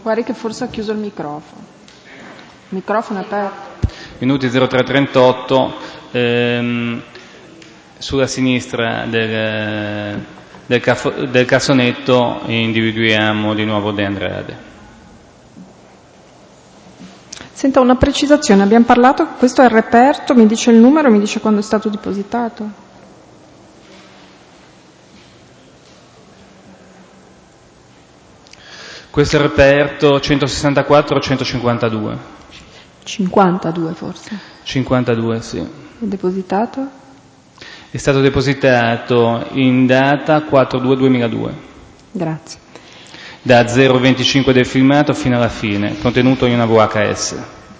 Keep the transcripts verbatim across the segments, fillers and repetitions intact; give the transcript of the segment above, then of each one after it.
Guardi che forse ha chiuso il microfono. Il microfono è aperto. Minuti zero tre trentotto, ehm, sulla sinistra del, del, caf- del cassonetto individuiamo di nuovo De Andrade. Senta, una precisazione, abbiamo parlato, questo è il reperto, mi dice il numero, mi dice quando è stato depositato? Questo è il reperto centosessantaquattro centocinquantadue. cinquantadue forse. cinquantadue, sì. È depositato? È stato depositato in data quattro due duemiladue. Grazie. Da zero venticinque del filmato fino alla fine, contenuto in una V H S.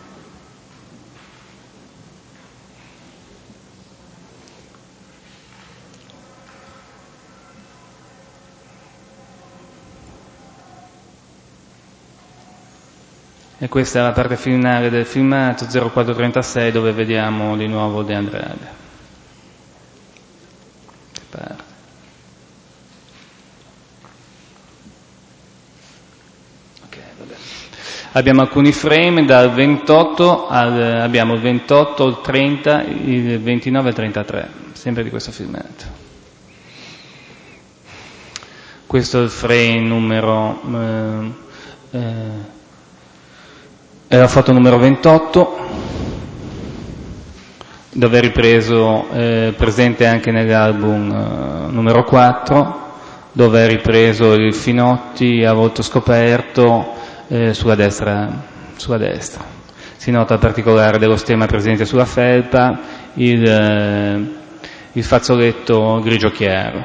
E questa è la parte finale del filmato, zero quattro trentasei, dove vediamo di nuovo De Andrade. Okay, vabbè. Abbiamo alcuni frame dal ventotto al, abbiamo il ventotto, il trenta, il ventinove e il trentatré, sempre di questo filmato. Questo è il frame numero... Eh, eh, è la foto numero ventotto, dove è ripreso, eh, presente anche nell'album eh, numero quattro, dove è ripreso il Finotti a volto scoperto eh, sulla destra, sulla destra. Si nota il particolare dello stemma presente sulla felpa, il, eh, il fazzoletto grigio chiaro.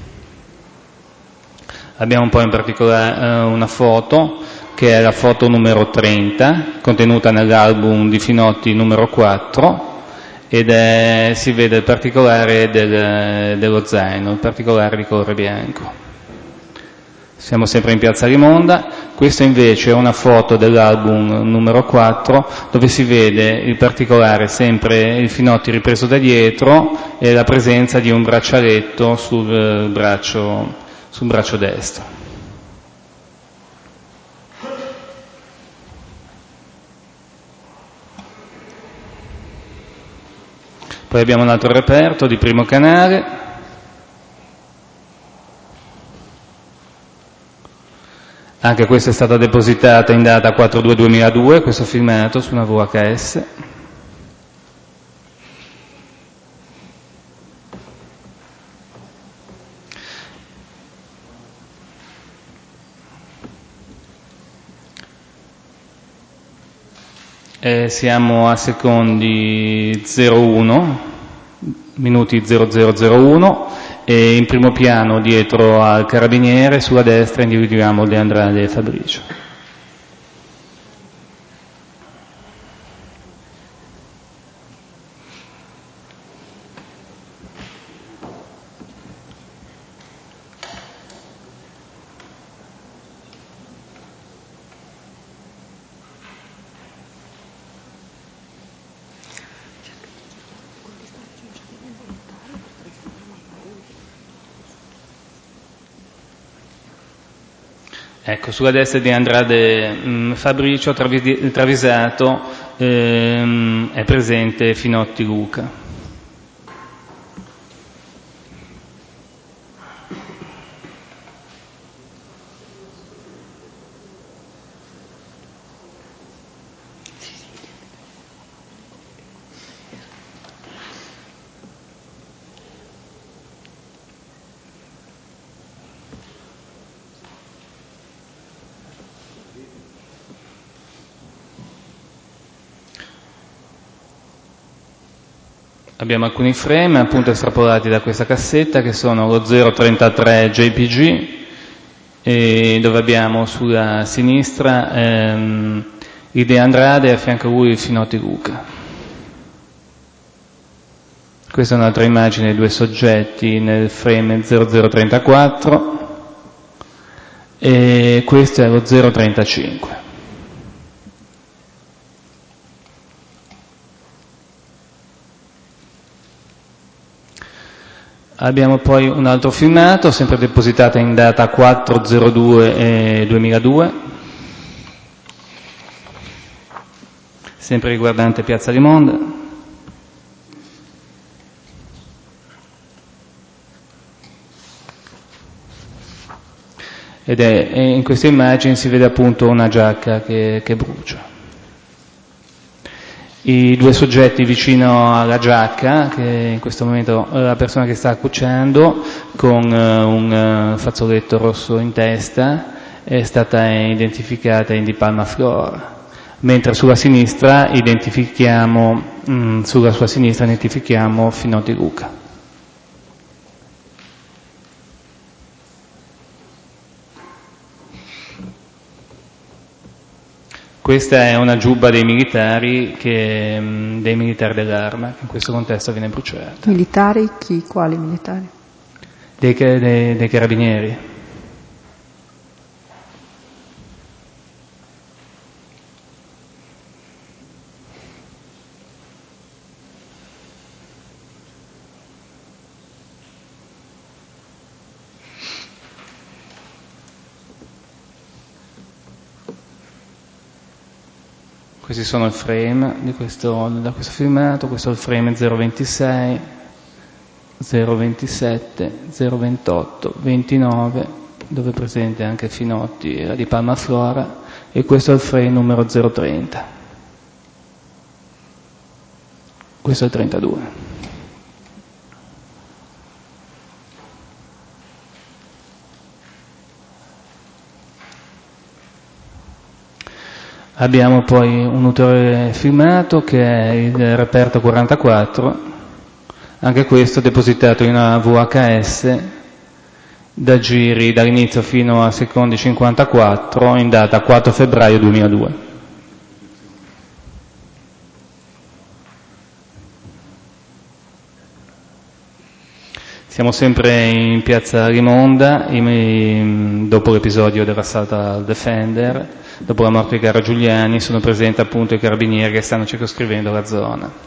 Abbiamo poi in particolare eh, una foto che è la foto numero trenta, contenuta nell'album di Finotti numero quattro, ed è, si vede il particolare del, dello zaino, il particolare di colore bianco. Siamo sempre in Piazza Rimonda. Questa invece è una foto dell'album numero quattro, dove si vede il particolare, sempre il Finotti ripreso da dietro, e la presenza di un braccialetto sul braccio, sul braccio destro. Poi abbiamo un altro reperto di Primo Canale. Anche questa è stata depositata in data quattro due duemiladue, questo filmato su una V H S. E siamo a secondi zero uno, minuti zero zero zero uno, e in primo piano dietro al carabiniere sulla destra individuiamo De Andrade e Fabricio. Ecco, sulla destra di Andrade mh, Fabricio, travi- travisato, ehm, è presente Finotti Luca. Abbiamo alcuni frame appunto estrapolati da questa cassetta che sono lo zero trentatré J P G, e dove abbiamo sulla sinistra ehm, il De Andrade e a fianco a lui il Finotti Luca. Questa è un'altra immagine di due soggetti nel frame zero zero trentaquattro e questo è lo zero trentacinque. Abbiamo poi un altro filmato, sempre depositato in data quattro zero due duemiladue. sempre riguardante Piazza Rimonda. Ed è, in queste immagini si vede appunto una giacca che, che brucia. I due soggetti vicino alla giacca, che in questo momento è la persona che sta cucendo con un fazzoletto rosso in testa, è stata identificata in Di Palma Flora, mentre sulla sinistra identifichiamo, mh, sulla sua sinistra identifichiamo Finotti Luca. Questa è una giubba dei militari, che, dei militari dell'Arma, che in questo contesto viene bruciata. Militari? Chi? Quali militari? Dei, dei, dei carabinieri. Questi sono il frame di questo, da questo filmato, questo è il frame zero ventisei, zero ventisette, zero ventotto, ventinove, dove è presente anche Finotti e la Di Palma Flora, e questo è il frame numero zero trenta. Questo è il trentadue. Abbiamo poi un ulteriore filmato che è il reperto quarantaquattro, anche questo depositato in una V H S da giri dall'inizio fino a secondi cinquantaquattro in data quattro febbraio duemiladue. Siamo sempre in piazza Rimonda, in, dopo l'episodio dell'assalto al Defender. Dopo la morte di Caro Giuliani sono presenti appunto i carabinieri che stanno circoscrivendo la zona.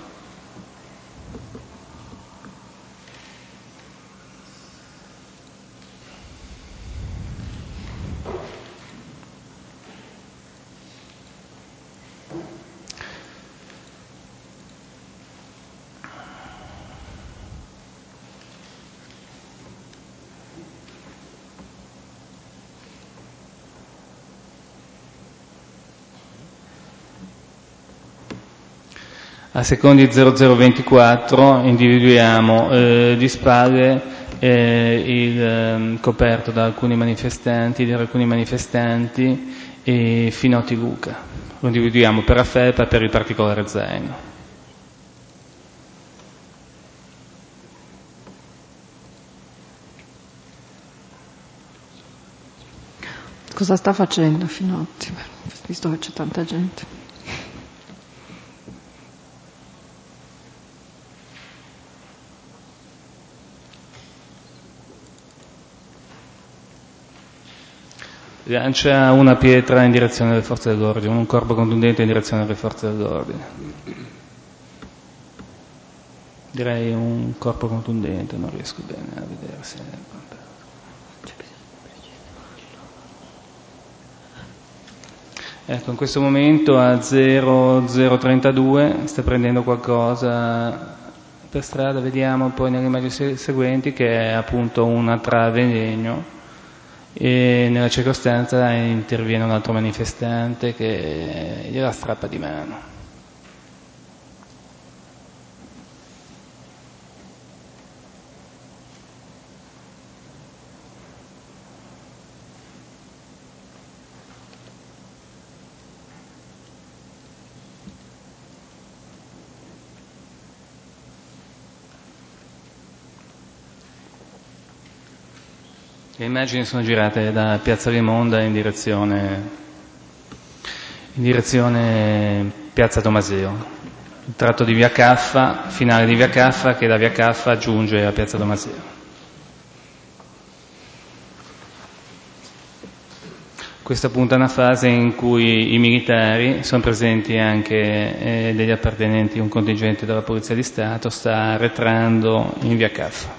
A secondi zero zero ventiquattro individuiamo eh, di spalle eh, il eh, coperto da alcuni manifestanti, di alcuni manifestanti e Finotti Luca. Lo individuiamo per la felpa per il particolare zaino. Cosa sta facendo Finotti, visto che c'è tanta gente? Lancia una pietra in direzione delle forze dell'ordine, un corpo contundente in direzione delle forze dell'ordine. Direi un corpo contundente, non riesco bene a vedere se... Ecco, in questo momento a zero zero trentadue sta prendendo qualcosa per strada, vediamo poi nelle immagini seguenti che è appunto una trave in legno. E nella circostanza interviene un altro manifestante che gliela strappa di mano. Le immagini sono girate da Piazza Rimonda in direzione, in direzione Piazza Tomaseo, il tratto di Via Caffa, finale di Via Caffa, che da Via Caffa giunge a Piazza Tomaseo. Questa appunto è una fase in cui i militari, sono presenti anche eh, degli appartenenti a un contingente della Polizia di Stato, sta arretrando in Via Caffa.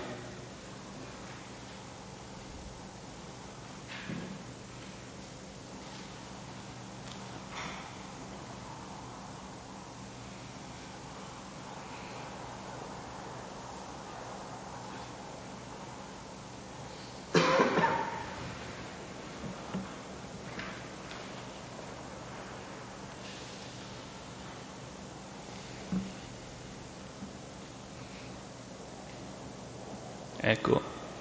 Ecco.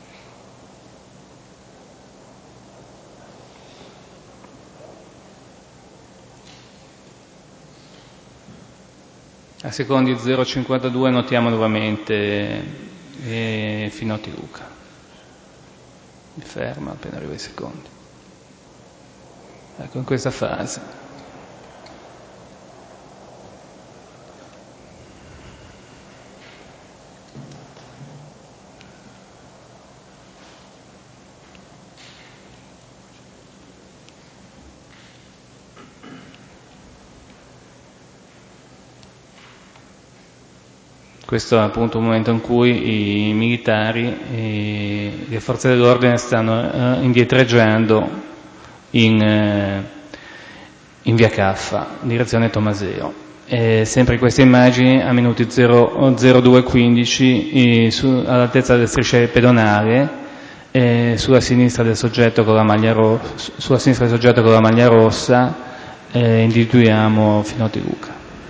A secondi zero virgola cinquantadue notiamo nuovamente eh, Finotti Luca. Mi ferma appena arriva ai secondi. Ecco, in questa fase. Questo è appunto un momento in cui i militari e le forze dell'ordine stanno eh, indietreggiando in, eh, in via Caffa, in direzione Tomaseo. E sempre in queste immagini, a minuti zero due quindici, su, all'altezza della striscia pedonale, eh, sulla sinistra del soggetto con la maglia, ro- sulla sinistra del soggetto con la maglia rossa, eh, individuiamo Finotti Luca.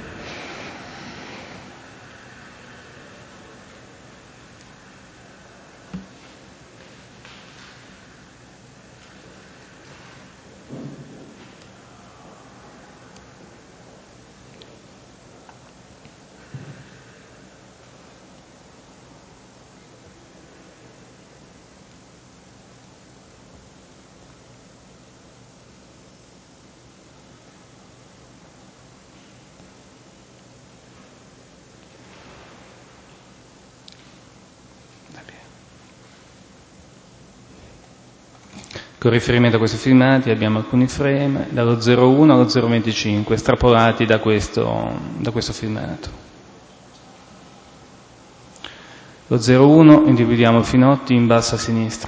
Con riferimento a questi filmati abbiamo alcuni frame dallo zero uno allo zero venticinque estrapolati da questo, da questo filmato. Lo zero uno individuiamo Finotti in basso a sinistra.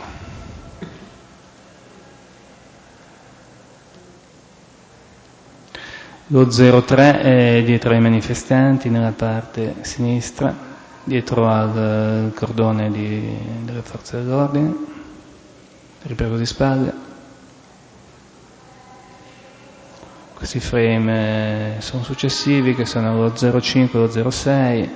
Lo zero tre è dietro ai manifestanti nella parte sinistra, dietro al cordone di, delle forze dell'ordine. Riprego di spalle. Questi frame sono successivi, che sono lo zero cinque e lo zero sei.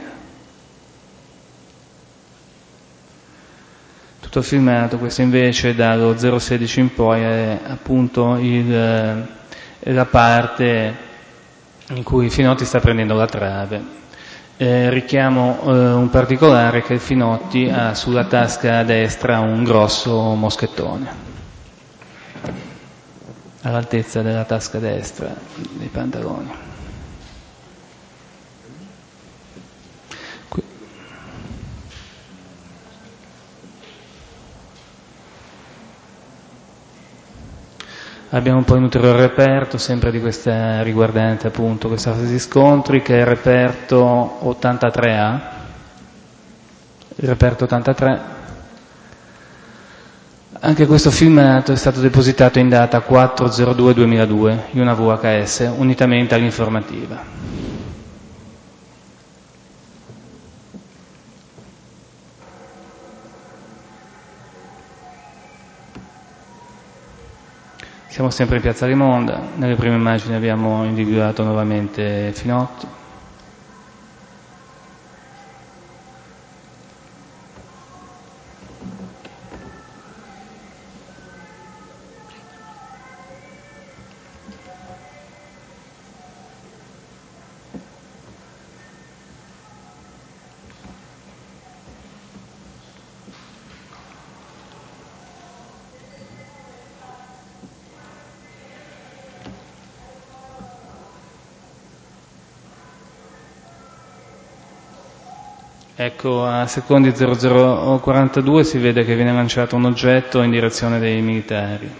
Tutto filmato. Questo invece dallo zero sedici in poi è appunto il, la parte in cui Finotti sta prendendo la trave. Eh, richiamo eh, un particolare, che Finotti ha sulla tasca destra un grosso moschettone all'altezza della tasca destra dei pantaloni. Qui. Abbiamo poi un ulteriore reperto, sempre di questa riguardante appunto questa fase di scontri, che è il reperto ottantatré A. Il reperto ottantatré. Anche questo filmato è stato depositato in data quattro zero due duemiladue in una V H S, unitamente all'informativa. Siamo sempre in Piazza Rimonda. Nelle prime immagini abbiamo individuato nuovamente Finotti. Ecco, a secondi zero zero quarantadue si vede che viene lanciato un oggetto in direzione dei militari.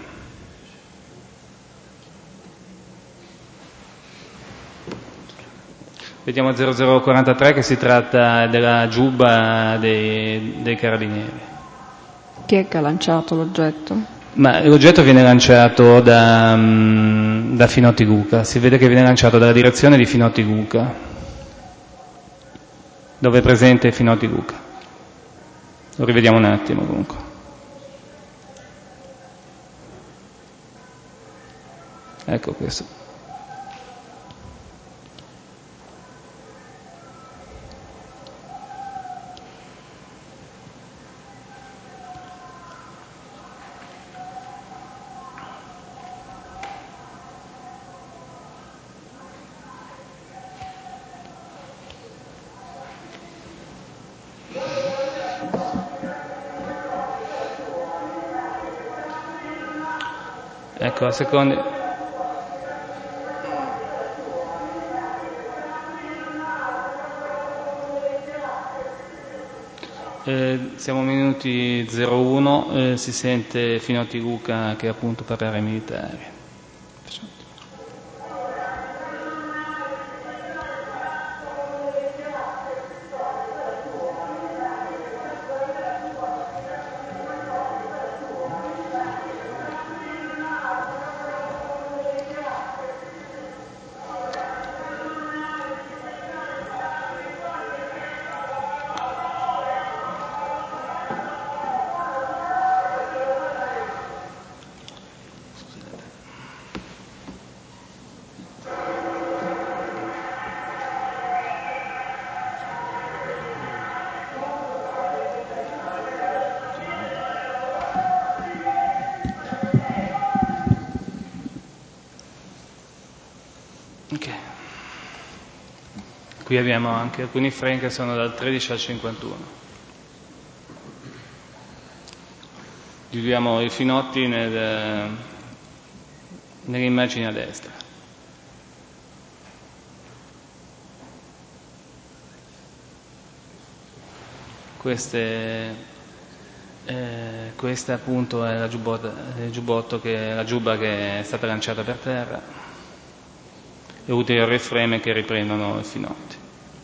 Vediamo a zero zero quarantatré che si tratta della giubba dei, dei carabinieri. Chi è che ha lanciato l'oggetto? Ma l'oggetto viene lanciato da, da Finotti Luca, si vede che viene lanciato dalla direzione di Finotti Luca, dove è presente Finotti Luca. Lo rivediamo un attimo comunque. Ecco questo. Ecco, a seconda... Eh, siamo a minuti zero uno, eh, si sente Finotti Luca che appunto parlerà ai militari. Qui abbiamo anche alcuni frame che sono dal tredici al cinquantuno. Dividiamo i finotti nel, nelle immagini a destra. Queste, eh, questa appunto è la giubbotto, il giubbotto che, la giubba che è stata lanciata per terra e ulteriori frame che riprendono i finotti.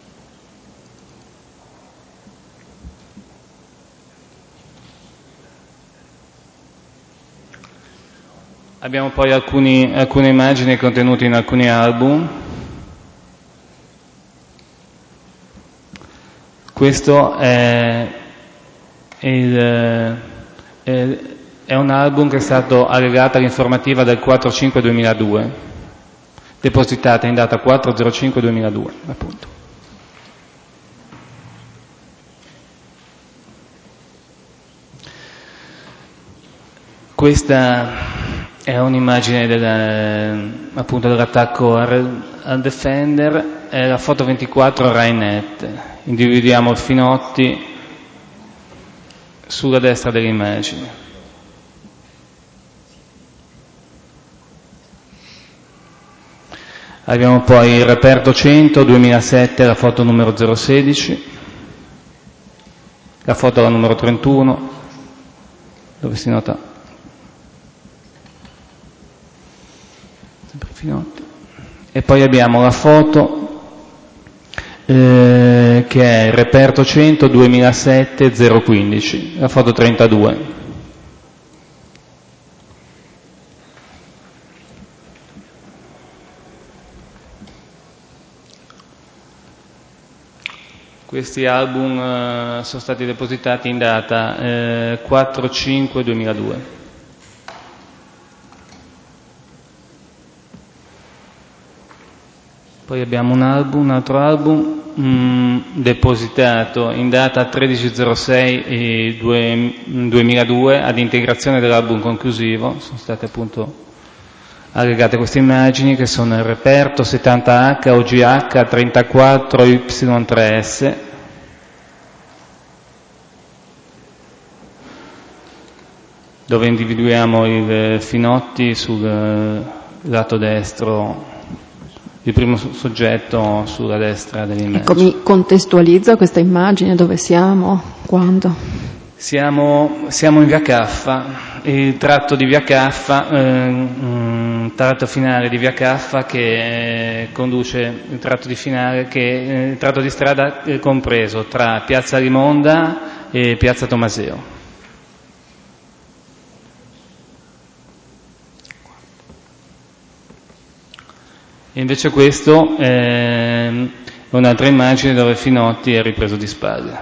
Abbiamo poi alcuni, alcune immagini contenute in alcuni album. Questo è, il, è, è un album che è stato allegato all'informativa del quattro cinque duemiladue, depositata in data quattro zero cinque duemiladue, appunto. Questa è un'immagine del, appunto dell'attacco al, al Defender, è la foto ventiquattro Rainet. Individuiamo il Finotti sulla destra dell'immagine. Abbiamo poi il reperto cento duemilasette, la foto numero zero sedici, la foto la numero trentuno, dove si nota sempre Finotti. E poi abbiamo la foto eh, che è il reperto cento duemilasette zero quindici, la foto trentadue. Questi album eh, sono stati depositati in data eh, quattro cinque duemiladue. Poi abbiamo un album, un altro album mh, depositato in data tredici zero sei duemiladue ad integrazione dell'album conclusivo. Sono state appunto aggregate queste immagini che sono il reperto settanta H O G H trentaquattro Y tre S. Dove individuiamo il Finotti sul lato destro, il primo soggetto sulla destra dell'immagine. Ecco, mi contestualizza questa immagine, dove siamo, quando? Siamo, siamo in via Caffa, il tratto di via Caffa, eh, tratto finale di via Caffa che eh, conduce il tratto di finale, che eh, il tratto di strada eh, compreso tra piazza Rimonda e piazza Tomaseo. E invece questo è un'altra immagine dove Finotti è ripreso di spalle.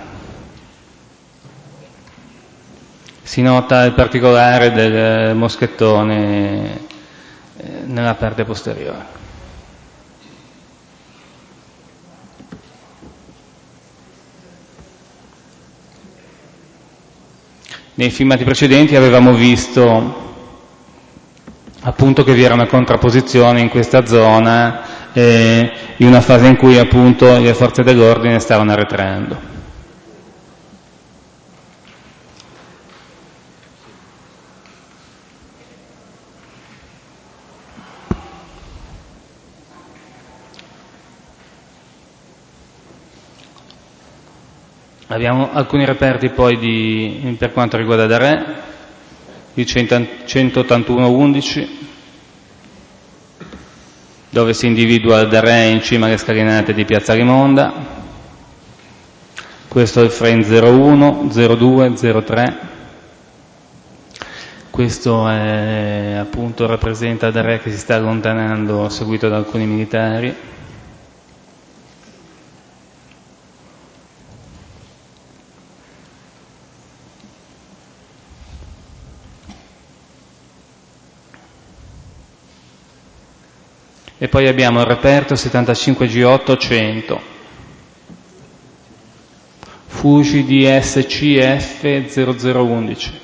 Si nota il particolare del moschettone nella parte posteriore. Nei filmati precedenti avevamo visto appunto che vi era una contrapposizione in questa zona, eh, in una fase in cui appunto le forze dell'ordine stavano arretrando. Abbiamo alcuni reperti poi di, per quanto riguarda Darè, il centottantuno undici, dove si individua Darè in cima alle scalinate di Piazza Rimonda. Questo è il frame zero uno, zero due, zero tre. Questo è, appunto, rappresenta Darè che si sta allontanando, seguito da alcuni militari. E poi abbiamo il reperto settantacinque G otto cento, Fuji D S C F zero zero undici.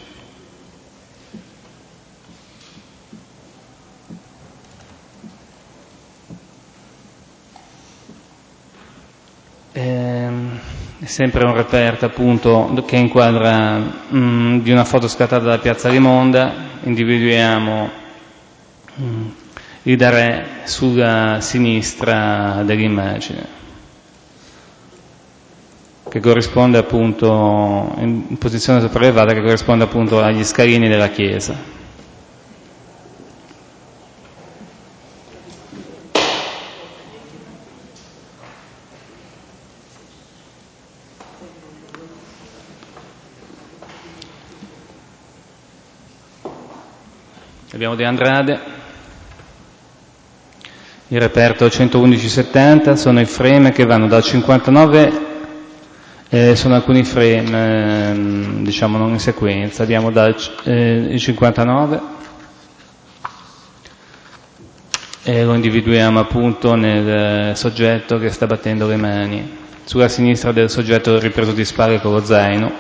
È sempre un reperto, appunto, che inquadra mh, di una foto scattata da Piazza Rimonda. Individuiamo mh, il Darè sulla sinistra dell'immagine, che corrisponde, appunto, in posizione sopraelevata, che corrisponde appunto agli scalini della chiesa. Abbiamo De Andrade, il reperto centoundici settanta, sono i frame che vanno dal cinquantanove, eh, sono alcuni frame, eh, diciamo non in sequenza, abbiamo dal eh, cinquantanove, e lo individuiamo appunto nel soggetto che sta battendo le mani, sulla sinistra del soggetto ripreso di spalle con lo zaino.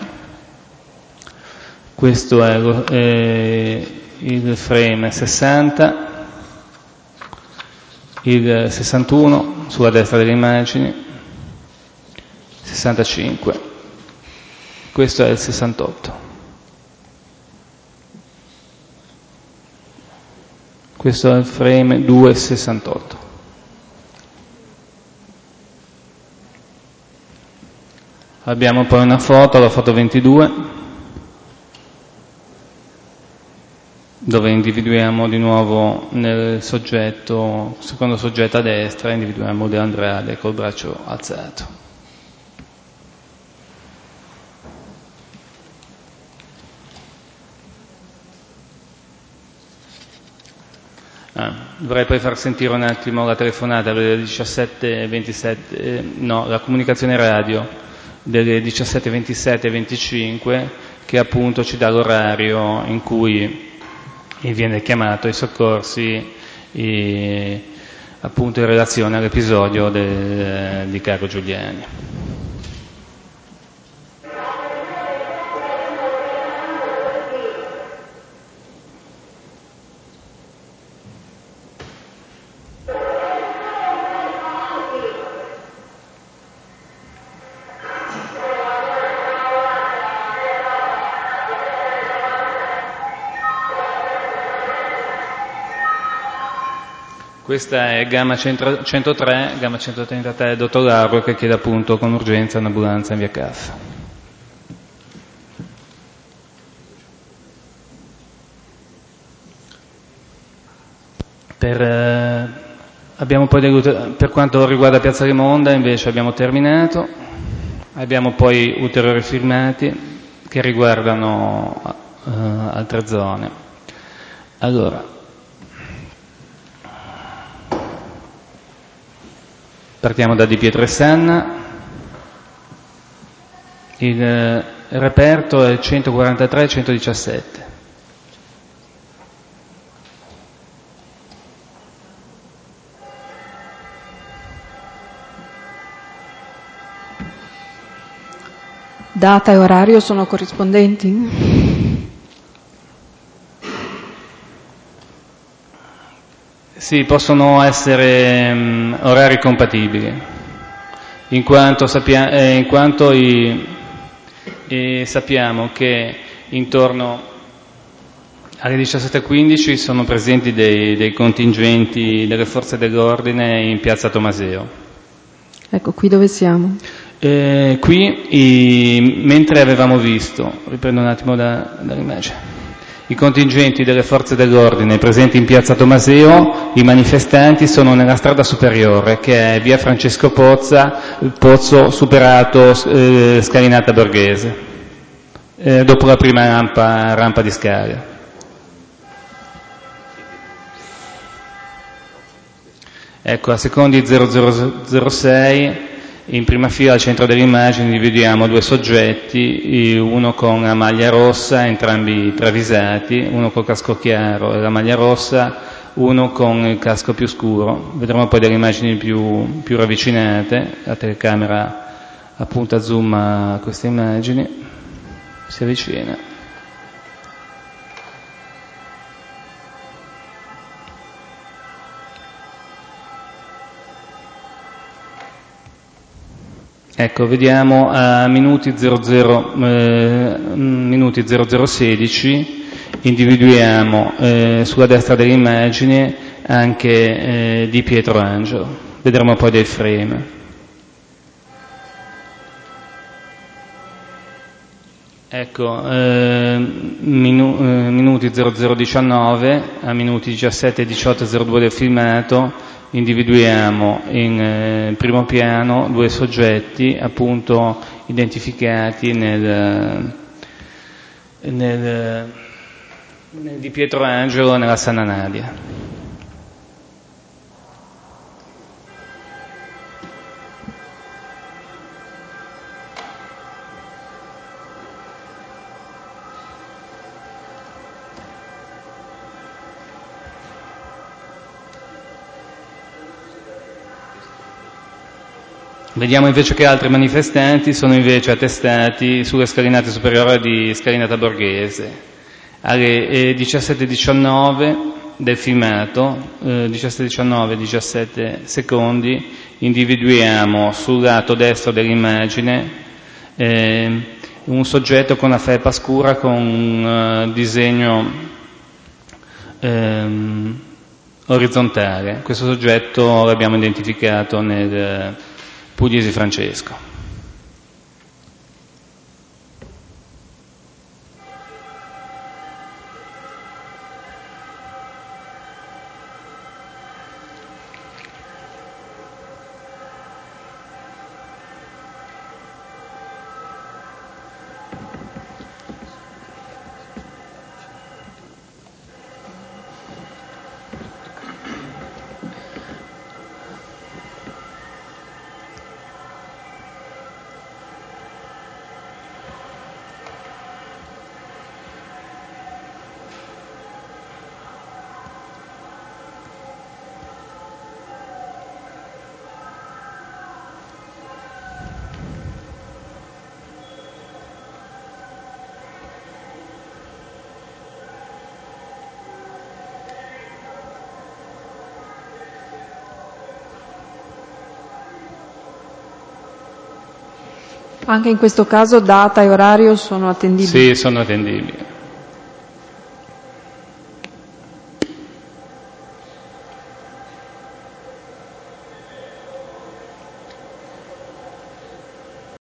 Questo è lo, eh, il frame sessanta, il sessantuno sulla destra delle immagini, sessantacinque, questo è il sessantotto, questo è il frame due sessantotto. Abbiamo poi una foto, la foto ventidue, dove individuiamo di nuovo nel soggetto, secondo soggetto a destra, individuiamo De Andrade col braccio alzato. Ah, dovrei poi far sentire un attimo la telefonata delle diciassette ventisette, eh, no, la comunicazione radio delle diciassette ventisette e venticinque, che appunto ci dà l'orario in cui e viene chiamato ai soccorsi, e, appunto in relazione all'episodio del, di Carlo Giuliani. Questa è Gamma centotré, Gamma centotrentatré, dottor Lauro, che chiede appunto con urgenza un'ambulanza in via Caffa. Per, eh, abbiamo poi delle, per quanto riguarda Piazza Rimonda invece abbiamo terminato, abbiamo poi ulteriori filmati che riguardano eh, altre zone. Allora, partiamo da Di Pietrassanna, il reperto è centoquarantatré centodiciassette. Data e orario sono corrispondenti? Sì, possono essere um, orari compatibili, in quanto, sappia- eh, in quanto i, eh, sappiamo che intorno alle diciassette e quindici sono presenti dei, dei contingenti delle forze dell'ordine in piazza Tomaseo. Ecco, qui dove siamo? Eh, qui, i, mentre avevamo visto, riprendo un attimo da, dall'immagine, i contingenti delle forze dell'ordine presenti in piazza Tomaseo, i manifestanti sono nella strada superiore, che è via Francesco Pozza, Pozzo superato eh, Scalinata Borghese, eh, dopo la prima rampa, rampa di scale. Ecco, a secondi zero zero zero sei, in prima fila al centro dell'immagine vediamo due soggetti, uno con la maglia rossa, entrambi travisati, uno col casco chiaro e la maglia rossa, uno con il casco più scuro. Vedremo poi delle immagini più, più ravvicinate, la telecamera appunta zoom a queste immagini, si avvicina. Ecco, vediamo a minuti zero zero, eh, minuti zero zero sedici, individuiamo eh, sulla destra dell'immagine anche eh, Di Pietro Angelo. Vedremo poi dei frame. Ecco, eh, minu, eh, minuti zero zero diciannove a minuti diciassette e diciotto zero due del filmato individuiamo in eh, primo piano due soggetti appunto identificati nel, nel, nel Di Pietro Angelo nella Sanna Nadia. Vediamo invece che altri manifestanti sono invece attestati sulle scalinate superiori di Scalinata Borghese. Alle eh, diciassette e diciannove del filmato, eh, diciassette e diciannove, diciassette secondi, individuiamo sul lato destro dell'immagine eh, un soggetto con la felpa scura con un uh, disegno ehm, orizzontale. Questo soggetto l'abbiamo identificato nel Pugliesi Francesco. Anche in questo caso data e orario sono attendibili? Sì, sono attendibili.